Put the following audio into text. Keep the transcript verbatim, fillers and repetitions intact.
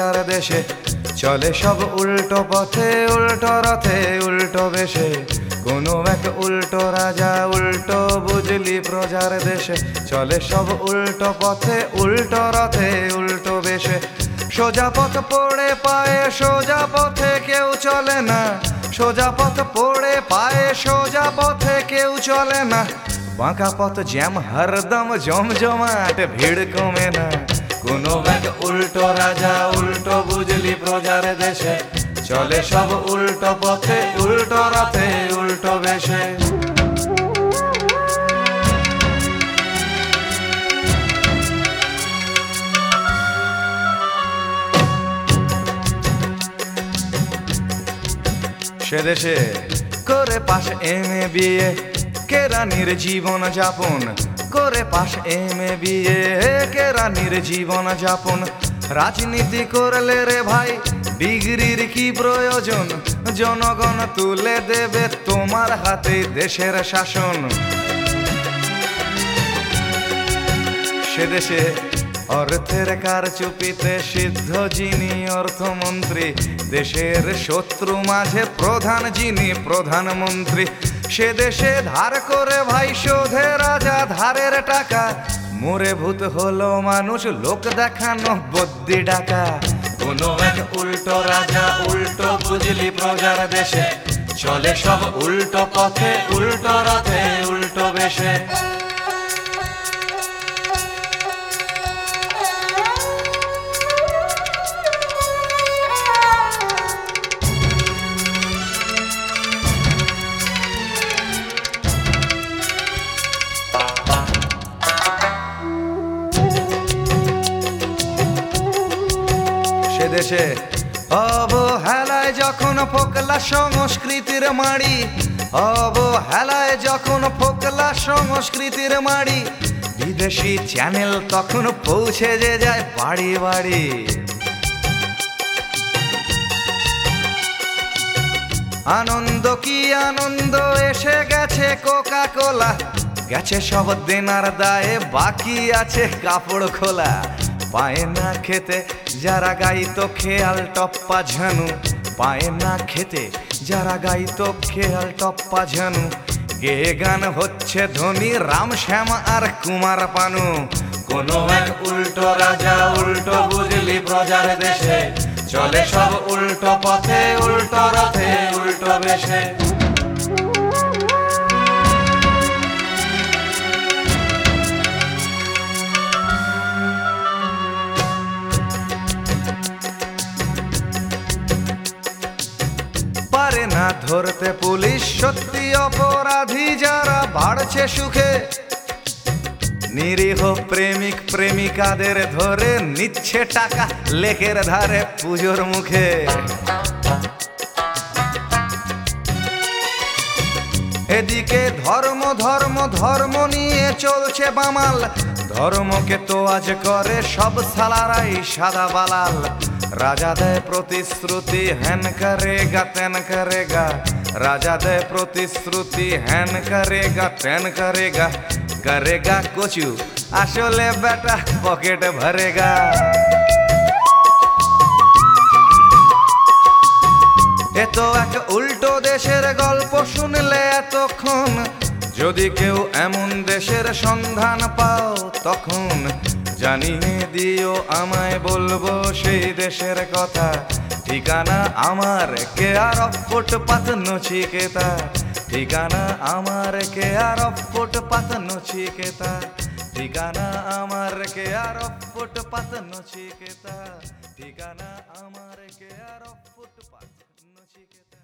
প্রজার দেশে চলে সব উল্টো পথে উল্টো রথে উল্টো বেশে কোনো এক উল্টো রাজা উল্টো বুঝলি প্রজার দেশে চলে সব উল্টো পথে উল্টো রথে উল্টো বেশে সোজা পথ পড়ে পায়ে সোজা পথে কেউ চলে না সোজা পথ পড়ে পায়ে সোজা পথে কেউ চলে না বাঁকা পথ জ্যাম হরদম জমজমাট ভিড় কমে না কোনো এক উল্টো রাজা উল্টো বুঝলি প্রজার দেশে চলে সব উল্টো পথে উল্টো রথে উল্টো বেশে সে দেশে করে পাশ এম এ বিয়ে কেরানির জীবন যাপন করে পাশ এম এ বিয়ে কেরানির জীবন যাপন রাজনীতি করলে রে ভাই ডিগ্রির কি প্রয়োজন জনগণ তুলে দেবে তোমার হাতে দেশের শাসন সে দেশে অর্থের কারচুপিতে সিদ্ধ যিনি অর্থমন্ত্রী দেশের শত্রু মাঝে প্রধান যিনি প্রধানমন্ত্রী সে দেশে ধার করে ভাই শোধে রাজা ধারের টাকা মরে ভূত হলো মানুষ লোক দেখানো বদ্যি ডাকা কোনো এক উল্টো রাজা উল্টো বুঝলি প্রজার দেশে চলে সব উল্টো পথে উল্টো রথে উল্টো বেশে দেশে অবহেলায় যখন ফোকলা সংস্কৃতির মাড়ি অবহেলায় যখন ফোকলা সংস্কৃতির মাড়ি বিদেশি চ্যানেল তখন পৌঁছে যে যায় বাড়ি বাড়ি আনন্দ কি আনন্দ এসে গেছে কোকা কোলা গেছে সব দেনার দায়ে বাকি আছে কাপড় খোলা পায় না খেতে যারা গাইতো খেয়াল টপ্পা ঝানু পায় না খেতে যারা গাইতো খেয়াল টপ্পা ঝানু গে গান হচ্ছে ধনী রাম শ্যাম আর কুমার পানু কোনো এক উল্টো রাজা উল্টো বুঝলি প্রজার দেশে চলে সব উল্টো পথে উল্টো রথে উল্টো বেশে পারে না ধরতে পুলিশ সত্যি অপরাধী যারা বাড়ছে সুখে নিরীহ প্রেমিক প্রেমিকাদের ধরে নিচ্ছে টাকা লেকের ধারে পুজোর মুখে এদিকে ধর্ম ধর্ম ধর্ম নিয়ে চলছে বামাল ধর্মকে তো আজ করে সব সালারাই সাদা বালাল রাজা দেয় প্রতিশ্রুতি হ্যান করেগা তেন করেগা রাজা দেয় প্রতিশ্রুতি হ্যান করেগা তেন করেগা করেগা কচু আসলে বেটা পকেট ভরেগা এ তো এক উল্টো দেশের গল্প শুনলে এতক্ষণ যদি কেউ এমন দেশের সন্ধান পাও তখন জানিয়ে দিও আমায় বলবো সেই দেশের কথা ঠিকানা আমার কেয়ার অফ ফুটপাত নচিকেতা ঠিকানা আমার কেয়ার অফ ফুটপাত নচিকেতা ঠিকানা আমার কেয়ার অফ ফুটপাত নচিকেতা ঠিকানা আমার কেয়ার অফ ফুটপাত নচিকেতা।